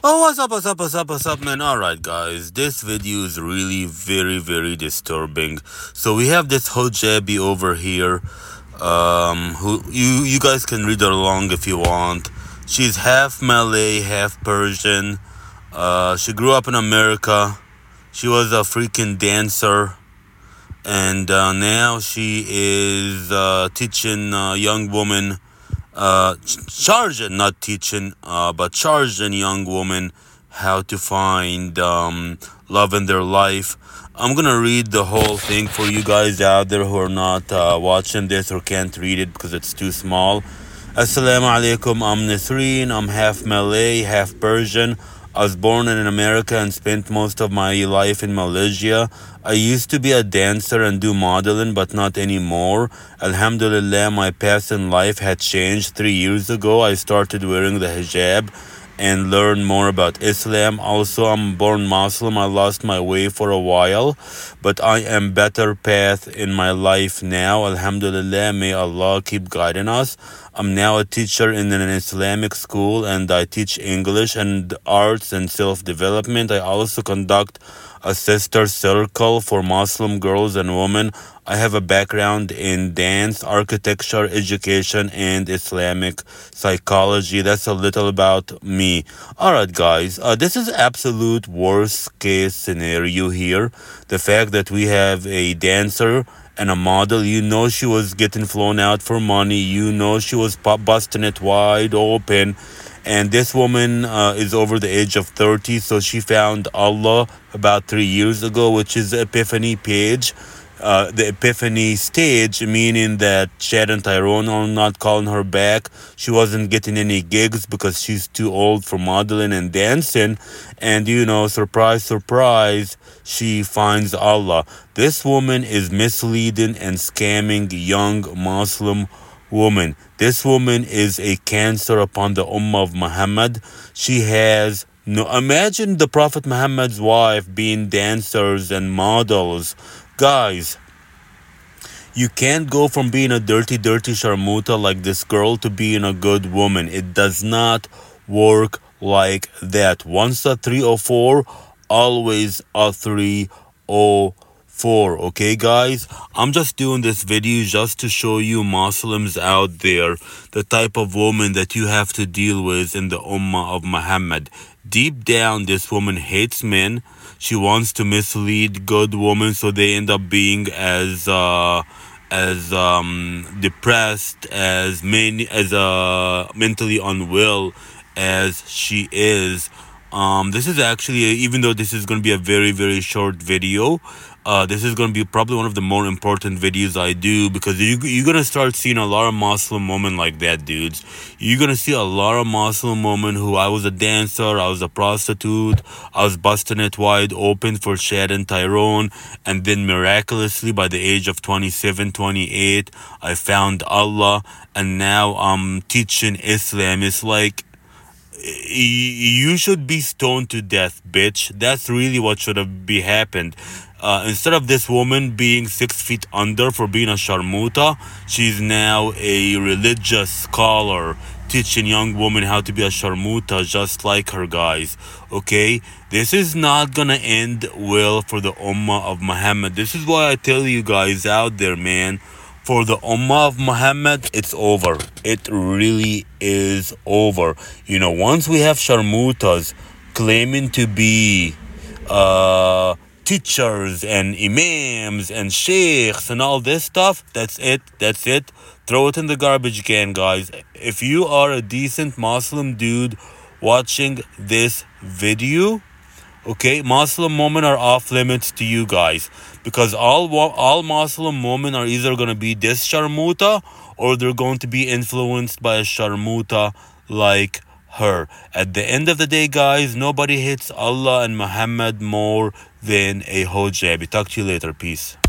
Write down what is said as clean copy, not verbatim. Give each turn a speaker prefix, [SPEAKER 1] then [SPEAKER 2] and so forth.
[SPEAKER 1] Oh, what's up, man? Alright, guys, this video is really very disturbing. So we have this hijabi over here, who you guys can read along if you want. She's half Malay, half Persian. She grew up in America. She was a freaking dancer. And now she is teaching young women, not teaching, but charging young women how to find love in their life. I'm gonna read the whole thing for you guys out there who are not watching this or can't read it because it's too small. Assalamu alaikum, I'm Nasreen. I'm half Malay, half Persian. I was born in America and spent most of my life in Malaysia. I used to be a dancer and do modeling, but not anymore. Alhamdulillah, my path in life had changed. 3 years ago, I started wearing the hijab and learn more about Islam. Also, I'm born Muslim. I lost my way for a while, but I am better path in my life now. Alhamdulillah, may Allah keep guiding us. I'm now a teacher in an Islamic school and I teach English and arts and self-development. I also conduct a sister circle for Muslim girls and women. I have a background in dance, architecture, education, and Islamic psychology. That's a little about me. Alright, guys, this is absolute worst case scenario here. The fact that we have a dancer and a model, she was getting flown out for money. She was busting it wide open. And this woman is over the age of 30, so she found Allah about 3 years ago, which is the Epiphany page. The Epiphany stage, meaning that Chad and Tyrone are not calling her back. She wasn't getting any gigs because she's too old for modeling and dancing. And, surprise, she finds Allah. This woman is misleading and scamming young Muslim woman. This woman is a cancer upon the Ummah of Muhammad. She has imagine the Prophet Muhammad's wife being dancers and models. Guys, you can't go from being a dirty sharmuta like this girl to being a good woman. It does not work like that. Once a 304, always a 304. Okay, guys, I'm just doing this video just to show you Muslims out there the type of woman that you have to deal with in the Ummah of Muhammad. Deep down, this woman hates men. She wants to mislead good women so they end up being as depressed, as mentally unwell as she is. This is actually, even though this is going to be a very short video, this is going to be probably one of the more important videos I do, because you're going to start seeing a lot of Muslim women like that, dudes. You're going to see a lot of Muslim women who, I was a dancer, I was a prostitute, I was busting it wide open for Chad and Tyrone, and then miraculously by the age of 27, 28, I found Allah, and now I'm teaching Islam. It's like, you should be stoned to death, bitch. That's really what should have happened. Instead of this woman being 6 feet under for being a sharmuta, she's now a religious scholar teaching young women how to be a sharmuta just like her, guys. Okay? This is not gonna end well for the Ummah of Muhammad. This is why I tell you guys out there, man. For the Ummah of Muhammad, it's over. It really is over. Once we have sharmutas claiming to be teachers and imams and sheikhs and all this stuff, that's it. Throw it in the garbage can, guys. If you are a decent Muslim dude watching this video, okay, Muslim women are off limits to you guys, because all Muslim women are either going to be this sharmuta or they're going to be influenced by a sharmuta like her. At the end of the day, guys, nobody hates Allah and Muhammad more than a hijabi. Talk to you later. Peace.